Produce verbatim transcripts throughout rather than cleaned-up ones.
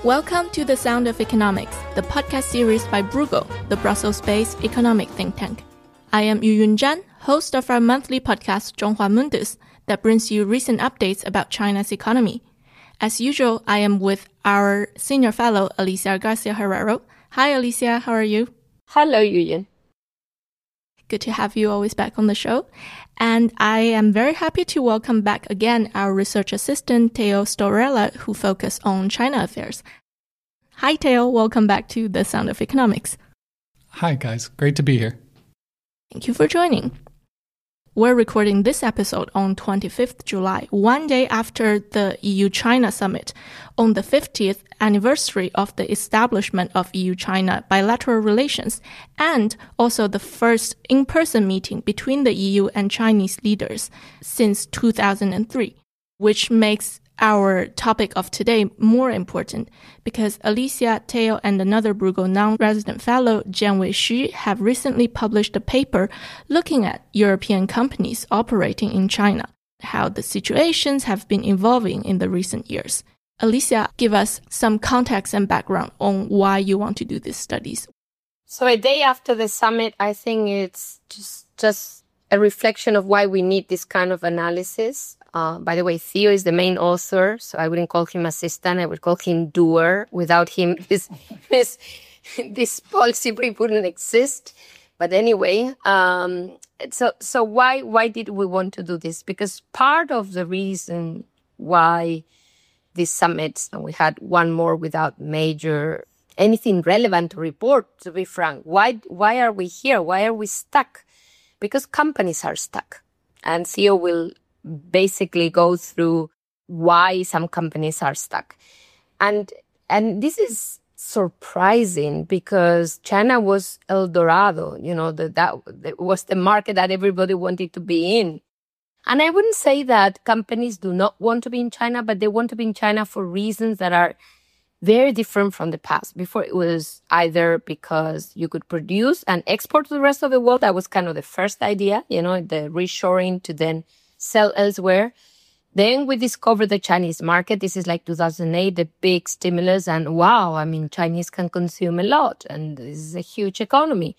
Welcome to The Sound of Economics, the podcast series by Bruegel, the Brussels-based economic think tank. I am Yuyun Zhan, host of our monthly podcast, Zhonghua Mundus, that brings you recent updates about China's economy. As usual, I am with our senior fellow, Alicia Garcia Herrero. Hi, Alicia. How are you? Hello, Yuyun. Good to have you always back on the show. And I am very happy to welcome back again our research assistant, Theo Storella, who focus on China affairs. Hi, Theo. Welcome back to The Sound of Economics. Hi, guys. Great to be here. Thank you for joining. We're recording this episode on twenty-fifth of July, one day after the E U-China summit, on the fiftieth anniversary of the establishment of E U-China bilateral relations, and also the first in-person meeting between the E U and Chinese leaders since two thousand three, which makes our topic of today more important because Alicia, Theo, and another Bruegel non-resident fellow, Jianwei Xu, have recently published a paper looking at European companies operating in China, how the situations have been evolving in the recent years. Alicia, give us some context and background on why you want to do these studies. So a day after the summit, I think it's just, just a reflection of why we need this kind of analysis. Uh, by the way, Theo is the main author, so I wouldn't call him assistant. I would call him doer. Without him, this this this policy brief wouldn't exist. But anyway, um, so so why why did we want to do this? Because part of the reason why these summits, and we had one more without major anything relevant to report. To be frank, why why are we here? Why are we stuck? Because companies are stuck, and Theo will basically go through why some companies are stuck. And and this is surprising because China was El Dorado, you know, the, that, that was the market that everybody wanted to be in. And I wouldn't say that companies do not want to be in China, but they want to be in China for reasons that are very different from the past. Before it was either because you could produce and export to the rest of the world. That was kind of the first idea, you know, the reshoring to then sell elsewhere. Then we discovered the Chinese market. This is like two thousand eight, the big stimulus. And wow, I mean, Chinese can consume a lot. And this is a huge economy.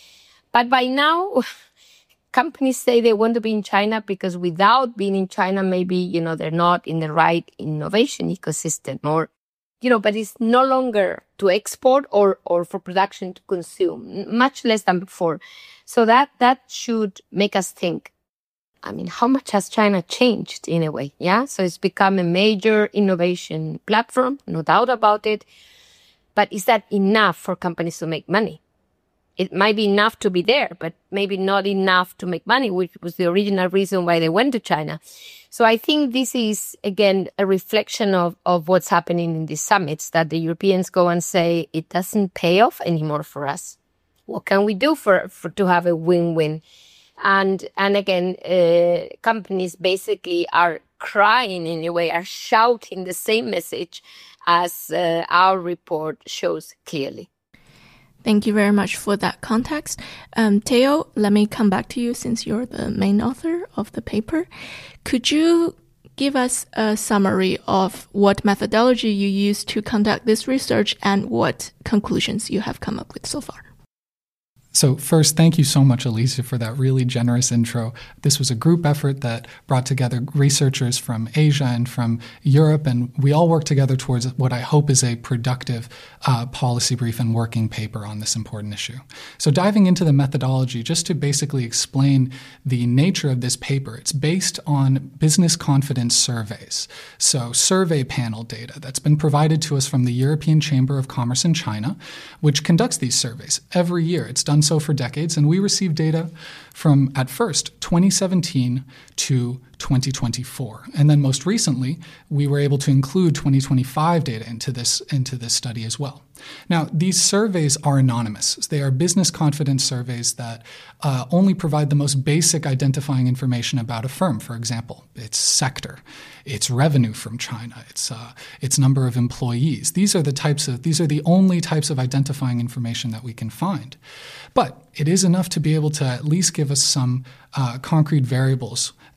But by now, companies say they want to be in China because without being in China, maybe, you know, they're not in the right innovation ecosystem or, you know, but it's no longer to export or, or for production to consume, much less than before. So that, that should make us think. I mean, how much has China changed in a way? Yeah. So it's become a major innovation platform, no doubt about it. But is that enough for companies to make money? It might be enough to be there, but maybe not enough to make money, which was the original reason why they went to China. So I think this is, again, a reflection of, of what's happening in these summits, that the Europeans go and say, it doesn't pay off anymore for us. What can we do for, for to have a win-win? And, and again, uh, companies basically are crying in a way, are shouting the same message as uh, our report shows clearly. Thank you very much for that context. Um, Theo, let me come back to you since you're the main author of the paper. Could you give us a summary of what methodology you used to conduct this research and what conclusions you have come up with so far? So first, thank you so much, Alicia, for that really generous intro. This was a group effort that brought together researchers from Asia and from Europe, and we all worked together towards what I hope is a productive uh, policy brief and working paper on this important issue. So diving into the methodology, just to basically explain the nature of this paper, it's based on business confidence surveys. So survey panel data that's been provided to us from the European Chamber of Commerce in China, which conducts these surveys every year. It's done so for decades, and we receive data from, at first, twenty seventeen to twenty twenty-four. And then most recently, we were able to include twenty twenty-five data into this, into this study as well. Now, these surveys are anonymous. They are business confidence surveys that uh, only provide the most basic identifying information about a firm. For example, its sector, its revenue from China, its uh, its number of employees. These are the types of these are the only types of identifying information that we can find. But it is enough to be able to at least give us some uh, concrete variables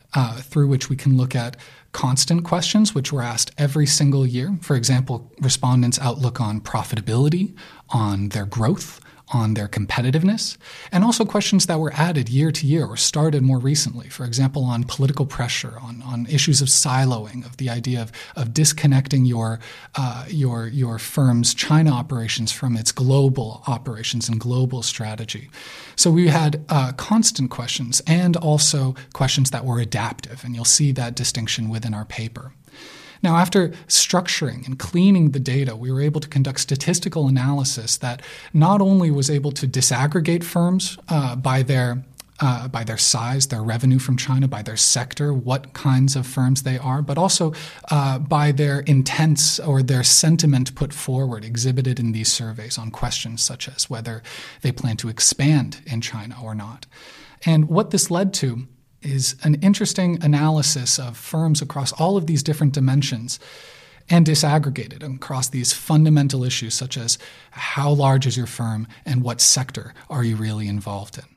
uh, through which we can look at constant questions, which were asked every single year. For example, respondents' outlook on profitability, on their growth, on their competitiveness, and also questions that were added year to year or started more recently. For example, on political pressure, on, on issues of siloing, of the idea of, of disconnecting your, uh, your, your firm's China operations from its global operations and global strategy. So we had uh, constant questions and also questions that were adaptive, and you'll see that distinction within our paper. Now, after structuring and cleaning the data, we were able to conduct statistical analysis that not only was able to disaggregate firms uh, by their uh, by their size, their revenue from China, by their sector, what kinds of firms they are, but also uh, by their intents or their sentiment put forward, exhibited in these surveys on questions such as whether they plan to expand in China or not. And what this led to is an interesting analysis of firms across all of these different dimensions and disaggregated across these fundamental issues such as how large is your firm and what sector are you really involved in.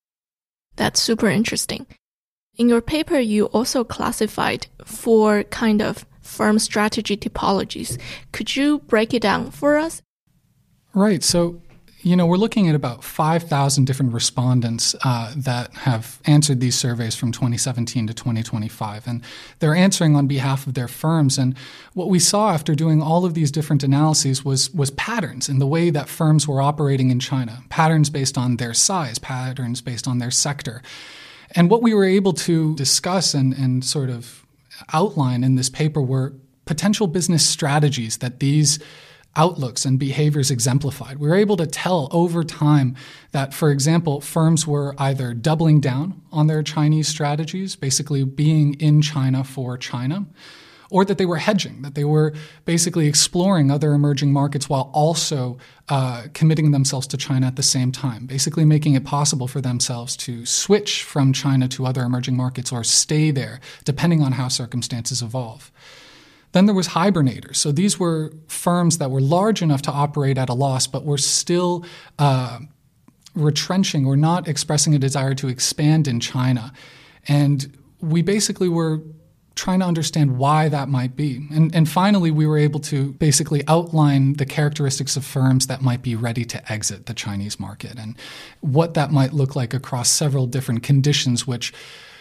That's super interesting. In your paper, you also classified four kind of firm strategy typologies. Could you break it down for us? Right. So You know, we're looking at about five thousand different respondents uh, that have answered these surveys from twenty seventeen to twenty twenty-five, and they're answering on behalf of their firms. And what we saw after doing all of these different analyses was, was patterns in the way that firms were operating in China, patterns based on their size, patterns based on their sector. And what we were able to discuss and, and sort of outline in this paper were potential business strategies that these outlooks and behaviors exemplified. We were able to tell over time that, for example, firms were either doubling down on their Chinese strategies, basically being in China for China, or that they were hedging, that they were basically exploring other emerging markets while also uh, committing themselves to China at the same time, basically making it possible for themselves to switch from China to other emerging markets or stay there, depending on how circumstances evolve. Then there was hibernators. So these were firms that were large enough to operate at a loss, but were still uh, retrenching or not expressing a desire to expand in China. And we basically were trying to understand why that might be. And, and finally, we were able to basically outline the characteristics of firms that might be ready to exit the Chinese market and what that might look like across several different conditions, which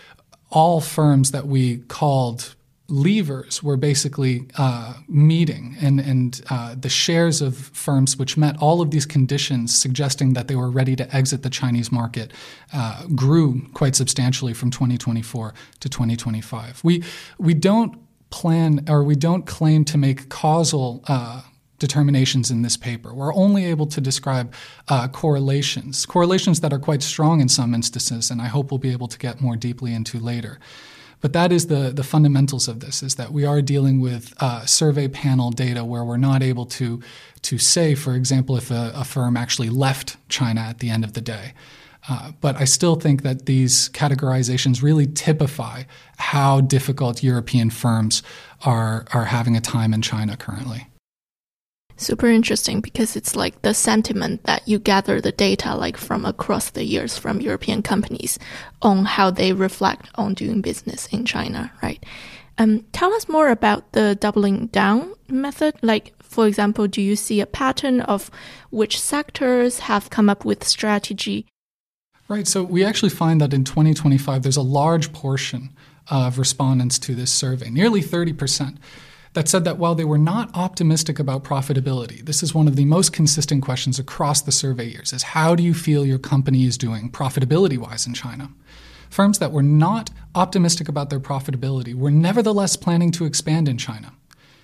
all firms that we called levers were basically uh, meeting, and, and uh, the shares of firms which met all of these conditions, suggesting that they were ready to exit the Chinese market, uh, grew quite substantially from twenty twenty-four to twenty twenty-five. We we don't plan or we don't claim to make causal uh, determinations in this paper. We're only able to describe uh, correlations, correlations that are quite strong in some instances, and I hope we'll be able to get more deeply into later. But that is the, the fundamentals of this, is that we are dealing with uh, survey panel data where we're not able to, to say, for example, if a, a firm actually left China at the end of the day. Uh, but I still think that these categorizations really typify how difficult European firms are, are having a time in China currently. Super interesting, because it's like the sentiment that you gather the data like from across the years from European companies on how they reflect on doing business in China, right? Um, tell us more about the doubling down method. Like, for example, do you see a pattern of which sectors have come up with strategy? Right. So we actually find that in twenty twenty-five, there's a large portion of respondents to this survey, nearly thirty percent. That said that while they were not optimistic about profitability, this is one of the most consistent questions across the survey years, is how do you feel your company is doing profitability-wise in China? Firms that were not optimistic about their profitability were nevertheless planning to expand in China.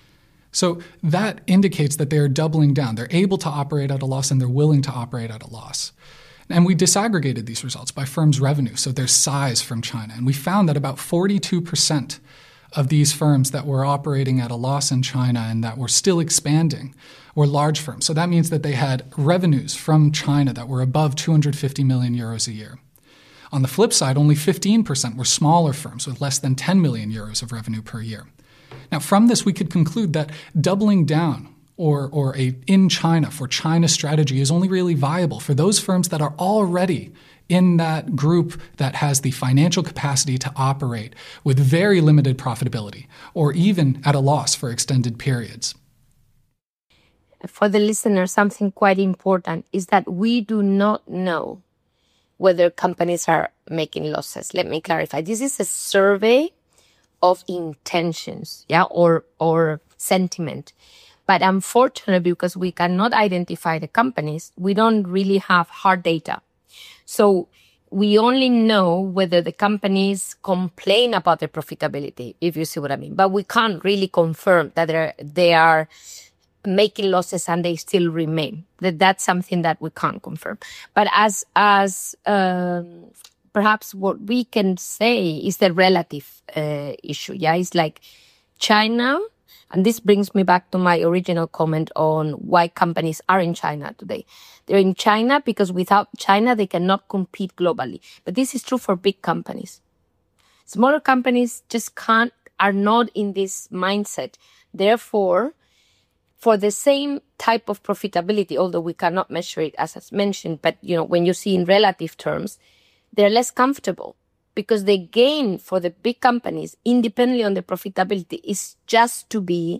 So that indicates that they are doubling down. They're able to operate at a loss and they're willing to operate at a loss. And we disaggregated these results by firms' revenue, so their size from China. And we found that about forty-two percent of these firms that were operating at a loss in China and that were still expanding were large firms. So that means that they had revenues from China that were above two hundred fifty million euros a year. On the flip side, only fifteen percent were smaller firms with less than ten million euros of revenue per year. Now, from this, we could conclude that doubling down or, or a in China for China strategy is only really viable for those firms that are already in that group that has the financial capacity to operate with very limited profitability or even at a loss for extended periods. For the listener, something quite important is that we do not know whether companies are making losses. Let me clarify. This is a survey of intentions, yeah, or or sentiment. But unfortunately, because we cannot identify the companies, we don't really have hard data. So we only know whether the companies complain about their profitability, if you see what I mean. But we can't really confirm that they're, they are making losses and they still remain. That that's something that we can't confirm. But as as um, perhaps what we can say is the relative uh, issue. Yeah, it's like China. And this brings me back to my original comment on why companies are in China today. They're in China because without China, they cannot compete globally. But this is true for big companies. Smaller companies just can't, are not in this mindset. Therefore, for the same type of profitability, although we cannot measure it as I mentioned, but you know, when you see in relative terms, they're less comfortable. Because the gain for the big companies, independently on the profitability, is just to be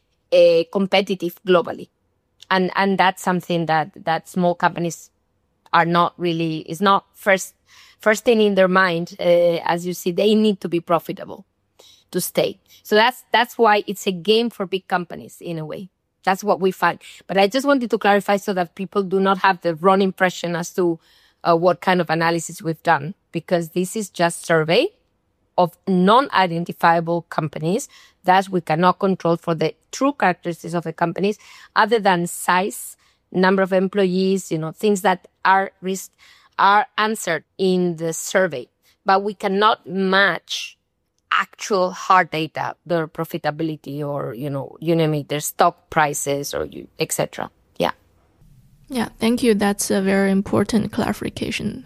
uh, competitive globally. And and that's something that, that small companies are not really, is not first first thing in their mind. Uh, as you see, they need to be profitable to stay. So that's that's why it's a game for big companies in a way. That's what we find. But I just wanted to clarify so that people do not have the wrong impression as to uh, what kind of analysis we've done. Because this is just survey of non-identifiable companies that we cannot control for the true characteristics of the companies, other than size, number of employees, you know, things that are risk, are answered in the survey. But we cannot match actual hard data, their profitability or, you know, you name it, their stock prices or et cetera. Yeah. Yeah, thank you. That's a very important clarification.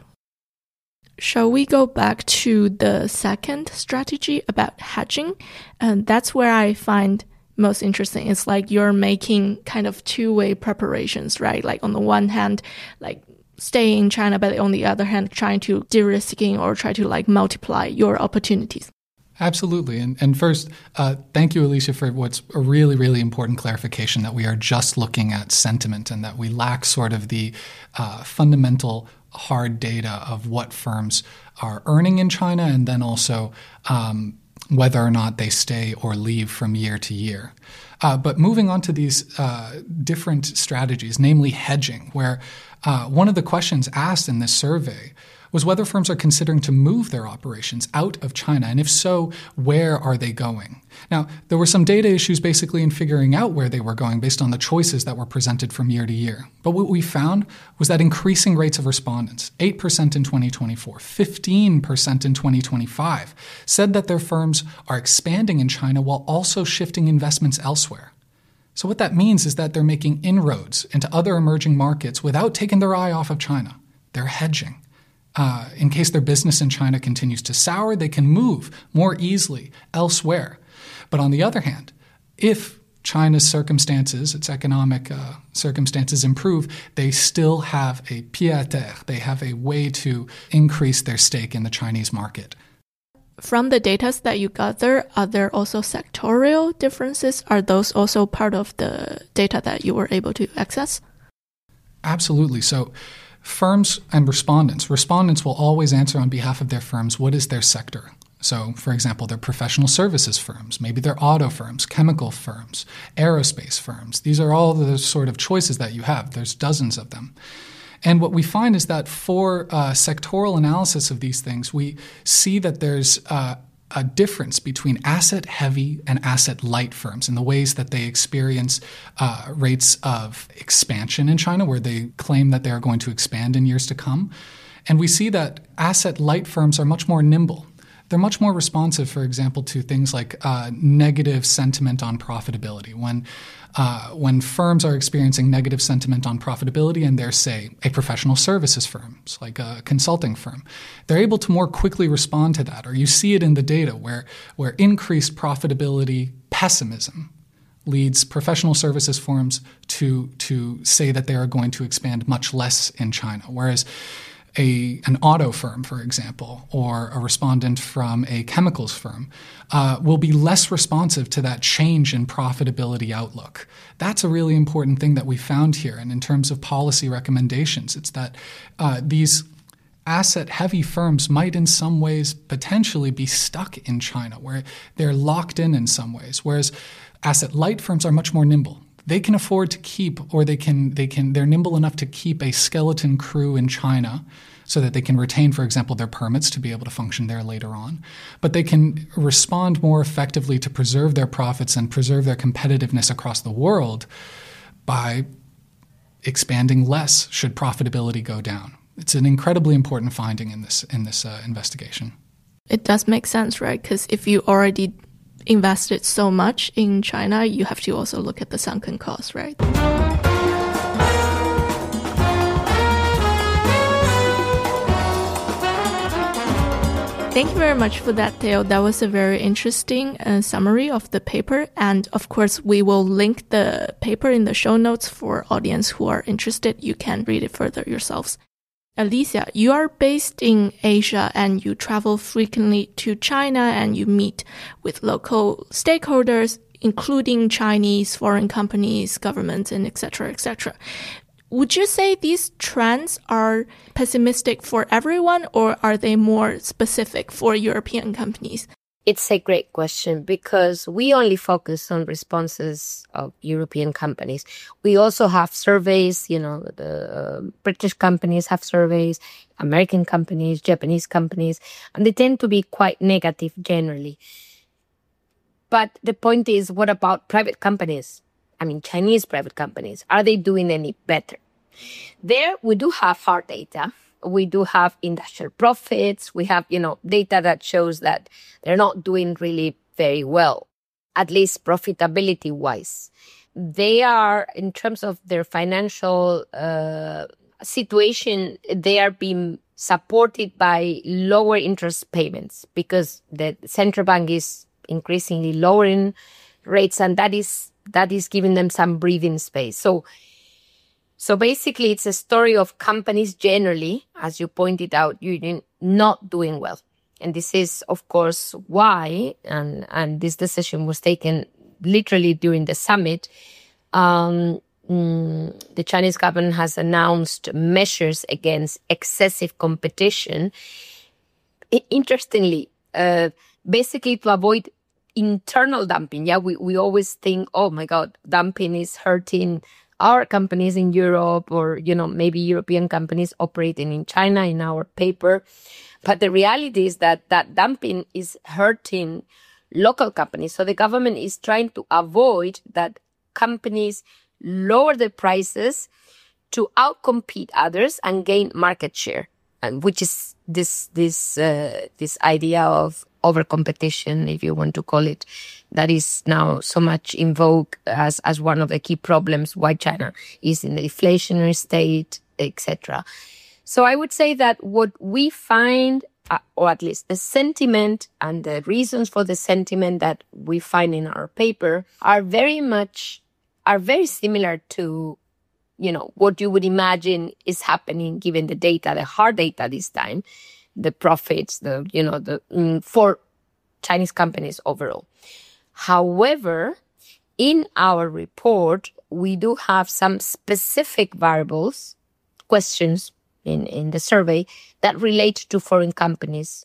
Shall we go back to the second strategy about hedging? And that's where I find most interesting. It's like you're making kind of two-way preparations, right? Like on the one hand, like staying in China, but on the other hand, trying to de-risking or try to like multiply your opportunities. Absolutely. And, and first, uh, thank you, Alicia, for what's a really, really important clarification that we are just looking at sentiment and that we lack sort of the uh, fundamental hard data of what firms are earning in China and then also um, whether or not they stay or leave from year to year. Uh, but moving on to these uh, different strategies, namely hedging, where uh, one of the questions asked in this survey was whether firms are considering to move their operations out of China, and if so, where are they going? Now, there were some data issues basically in figuring out where they were going based on the choices that were presented from year to year. But what we found was that increasing rates of respondents, eight percent in twenty twenty-four, fifteen percent in twenty twenty-five, said that their firms are expanding in China while also shifting investments elsewhere. So what that means is that they're making inroads into other emerging markets without taking their eye off of China. They're hedging. Uh, in case their business in China continues to sour, they can move more easily elsewhere. But on the other hand, if China's circumstances, its economic uh, circumstances improve, they still have a pied à terre. They have a way to increase their stake in the Chinese market. From the data that you gather, are there also sectorial differences? Are those also part of the data that you were able to access? Absolutely. So firms and respondents. Respondents will always answer on behalf of their firms what is their sector. So, for example, they're professional services firms, maybe they're auto firms, chemical firms, aerospace firms. These are all the sort of choices that you have. There's dozens of them. And what we find is that for uh, sectoral analysis of these things, we see that there's uh, a difference between asset-heavy and asset-light firms in the ways that they experience uh, rates of expansion in China, where they claim that they are going to expand in years to come. And we see that asset-light firms are much more nimble. They're much more responsive, for example, to things like uh, negative sentiment on profitability. When uh, when firms are experiencing negative sentiment on profitability and they're, say, a professional services firm, like a consulting firm, they're able to more quickly respond to that. Or you see it in the data where, where increased profitability pessimism leads professional services firms to to say that they are going to expand much less in China, whereas a an auto firm, for example, or a respondent from a chemicals firm uh, will be less responsive to that change in profitability outlook. That's a really important thing that we found here. And in terms of policy recommendations, it's that uh, these asset-heavy firms might in some ways potentially be stuck in China, where they're locked in in some ways, whereas asset-light firms are much more nimble. They can afford to keep, or they can, they can, they're nimble enough to keep a skeleton crew in China so that they can retain, for example, their permits to be able to function there later on. But they can respond more effectively to preserve their profits and preserve their competitiveness across the world by expanding less should profitability go down. It's an incredibly important finding in this in this uh, investigation. It does make sense, right? Because if you already invested so much in China, you have to also look at the sunken costs, right? Thank you very much for that, Theo. That was a very interesting uh, summary of the paper. And of course, we will link the paper in the show notes for audience who are interested. You can read it further yourselves. Alicia, you are based in Asia and you travel frequently to China and you meet with local stakeholders, including Chinese, foreign companies, governments, and et cetera, et cetera. Would you say these trends are pessimistic for everyone, or are they more specific for European companies? It's a great question because we only focus on responses of European companies. We also have surveys, you know, the uh, British companies have surveys, American companies, Japanese companies, and they tend to be quite negative generally. But the point is, what about private companies? I mean, Chinese private companies, are they doing any better? There, we do have hard data. We do have industrial profits. We have, you know, data that shows that they're not doing really very well, at least profitability wise. They are, in terms of their financial uh, situation, they are being supported by lower interest payments because the central bank is increasingly lowering rates, and that is that is giving them some breathing space. So So basically, it's a story of companies generally, as you pointed out, you not doing well. And this is, of course, why, and, and this decision was taken literally during the summit. Um, mm, the Chinese government has announced measures against excessive competition. I, interestingly, uh, basically to avoid internal dumping. Yeah, we, we always think, oh my God, dumping is hurting our companies in Europe, or, you know, maybe European companies operating in China in our paper. But the reality is that that dumping is hurting local companies. So the government is trying to avoid that companies lower their prices to outcompete others and gain market share, and which is this this uh, this idea of over competition, if you want to call it, that is now so much in vogue as, as one of the key problems why China is in the deflationary state, et cetera. So I would say that what we find, uh, or at least the sentiment and the reasons for the sentiment that we find in our paper are very much, are very similar to, you know, what you would imagine is happening given the data, the hard data this time, the profits, the, you know, the, mm, for Chinese companies overall. However, in our report, we do have some specific variables, questions in, in the survey that relate to foreign companies.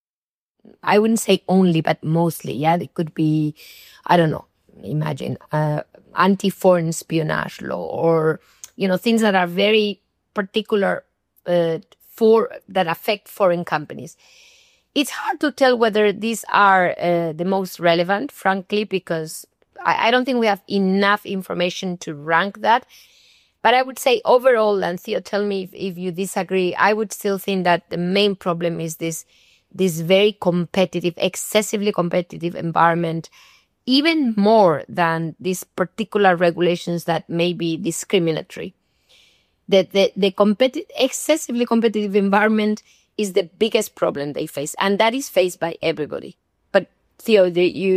I wouldn't say only, but mostly. Yeah, it could be, I don't know, imagine uh, anti-foreign espionage law, or, you know, things that are very particular uh, for that affect foreign companies. It's hard to tell whether these are uh, the most relevant, frankly, because I, I don't think we have enough information to rank that. But I would say overall, and Theo, tell me if, if you disagree, I would still think that the main problem is this, this very competitive, excessively competitive environment, even more than these particular regulations that may be discriminatory. The, the, the competi- excessively competitive environment is the biggest problem they face, and that is faced by everybody. But Theo, the, you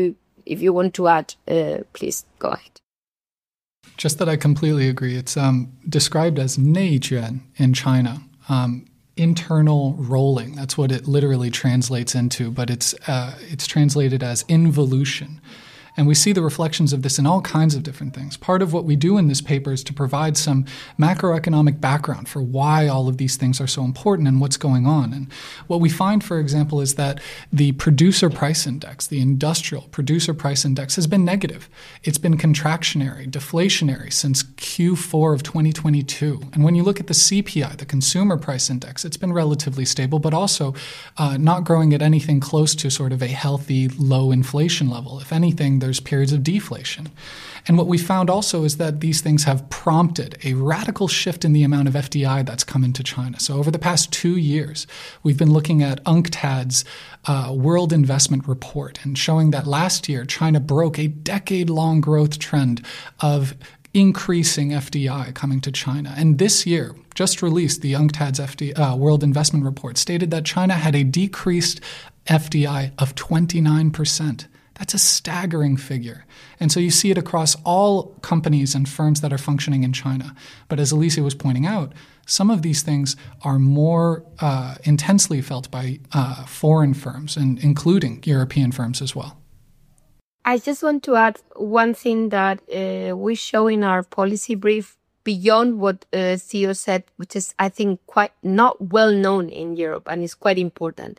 if you want to add, uh, please go ahead. Just that I completely agree. It's um, described as 内卷 in China. Um, internal rolling. That's what it literally translates into, but it's uh, it's translated as involution. And we see the reflections of this in all kinds of different things. Part of what we do in this paper is to provide some macroeconomic background for why all of these things are so important and what's going on. And what we find, for example, is that the producer price index, the industrial producer price index, has been negative. It's been contractionary, deflationary since Q four of twenty twenty-two. And when you look at the C P I, the consumer price index, it's been relatively stable, but also uh, not growing at anything close to sort of a healthy, low inflation level. If anything, there's periods of deflation. And what we found also is that these things have prompted a radical shift in the amount of F D I that's come into China. So over the past two years, we've been looking at UNCTAD's uh, World Investment Report and showing that last year, China broke a decade-long growth trend of increasing F D I coming to China. And this year, just released, the UNCTAD's F D, uh, World Investment Report stated that China had a decreased F D I of twenty-nine percent. That's a staggering figure. And so you see it across all companies and firms that are functioning in China. But as Alicia was pointing out, some of these things are more uh, intensely felt by uh, foreign firms, and including European firms as well. I just want to add one thing that uh, we show in our policy brief beyond what uh, Theo said, which is, I think, quite not well known in Europe and is quite important.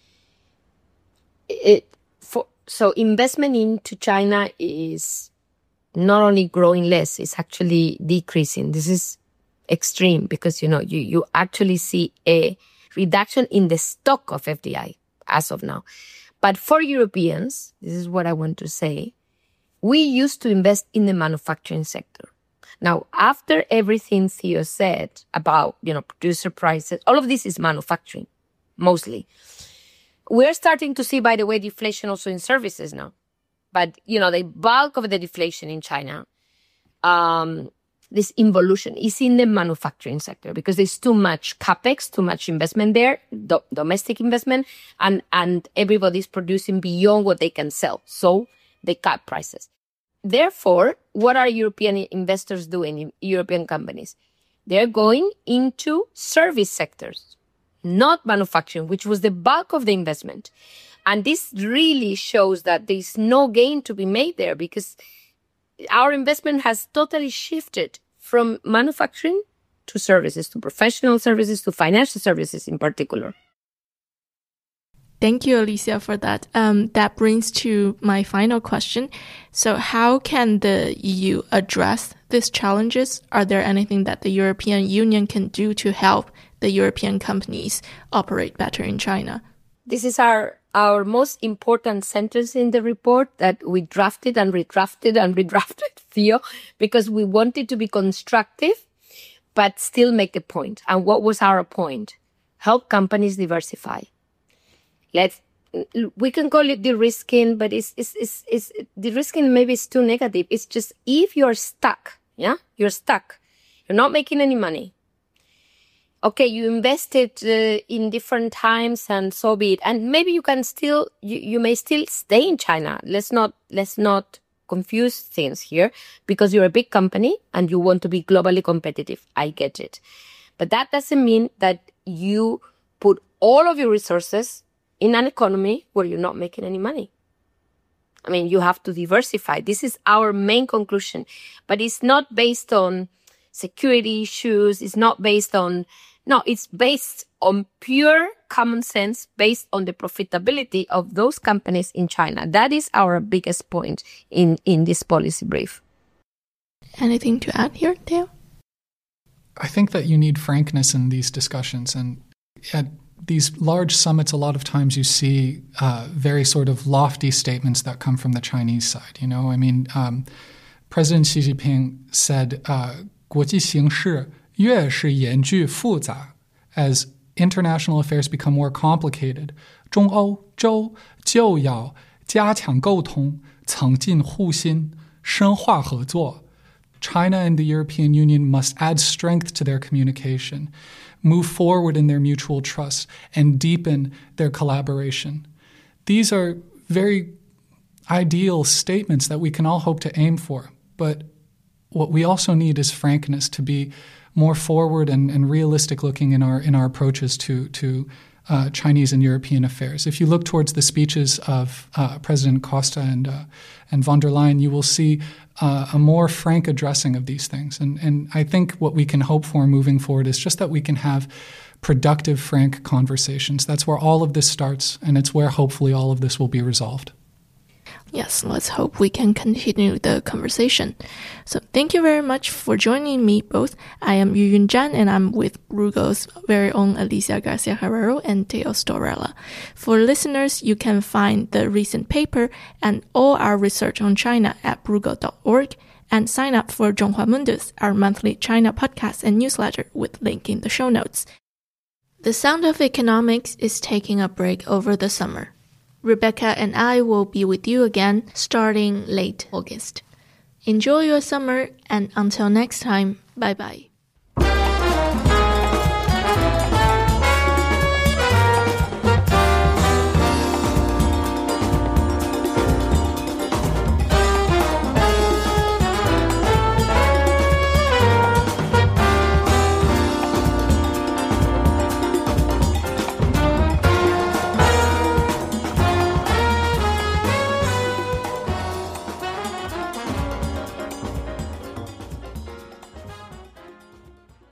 It, for, so investment into China is not only growing less, it's actually decreasing. This is extreme because, you know, you, you actually see a reduction in the stock of F D I as of now. But for Europeans, this is what I want to say, we used to invest in the manufacturing sector. Now, after everything Theo said about, you know, producer prices, all of this is manufacturing, mostly. We're starting to see, by the way, deflation also in services now. But, you know, the bulk of the deflation in China, um, this involution is in the manufacturing sector because there's too much capex, too much investment there, do- domestic investment, and, and everybody's producing beyond what they can sell. So they cut prices. Therefore, what are European investors doing, European companies? They're going into service sectors, not manufacturing, which was the bulk of the investment. And this really shows that there's no gain to be made there because our investment has totally shifted from manufacturing to services, to professional services, to financial services in particular. Thank you, Alicia, for that. Um, that brings to my final question. So how can the E U address these challenges? Are there anything that the European Union can do to help the European companies operate better in China? This is our, our most important sentence in the report that we drafted and redrafted and redrafted, Theo, because we wanted to be constructive, but still make a point. And what was our point? Help companies diversify. Let's, we can call it de-risking, but it's, it's, it's, it's, de-risking maybe is too negative. It's just if you're stuck, yeah, you're stuck, you're not making any money. Okay, you invested uh, in different times and so be it. And maybe you can still, you, you may still stay in China. Let's not, let's not confuse things here because you're a big company and you want to be globally competitive. I get it. But that doesn't mean that you put all of your resources in an economy where you're not making any money. I mean, you have to diversify. This is our main conclusion, but it's not based on security issues. It's not based on, no, it's based on pure common sense, based on the profitability of those companies in China. That is our biggest point in, in this policy brief. Anything to add here, Theo? I think that you need frankness in these discussions. And at these large summits, a lot of times you see uh, very sort of lofty statements that come from the Chinese side. You know, I mean, um, President Xi Jinping said, uh, 国际形势越是严峻复杂, as international affairs become more complicated, 中欧洲就要加强沟通, 增进互信, 深化合作. China and the European Union must add strength to their communication, move forward in their mutual trust, and deepen their collaboration. These are very ideal statements that we can all hope to aim for. But what we also need is frankness, to be more forward and, and realistic looking in our in our approaches to to uh, Chinese and European affairs. If you look towards the speeches of uh, President Costa and uh, and von der Leyen, you will see uh, a more frank addressing of these things. And and I think what we can hope for moving forward is just that we can have productive, frank conversations. That's where all of this starts, and it's where hopefully all of this will be resolved. Yes, let's hope we can continue the conversation. So thank you very much for joining me both. I am Yuyun Zhan, and I'm with Bruegel's very own Alicia Garcia Herrero and Theo Storella. For listeners, you can find the recent paper and all our research on China at bruegel dot org, and sign up for Zhonghua Mundus, our monthly China podcast and newsletter, with link in the show notes. The Sound of Economics is taking a break over the summer. Rebecca and I will be with you again starting late August. Enjoy your summer, and until next time, bye-bye.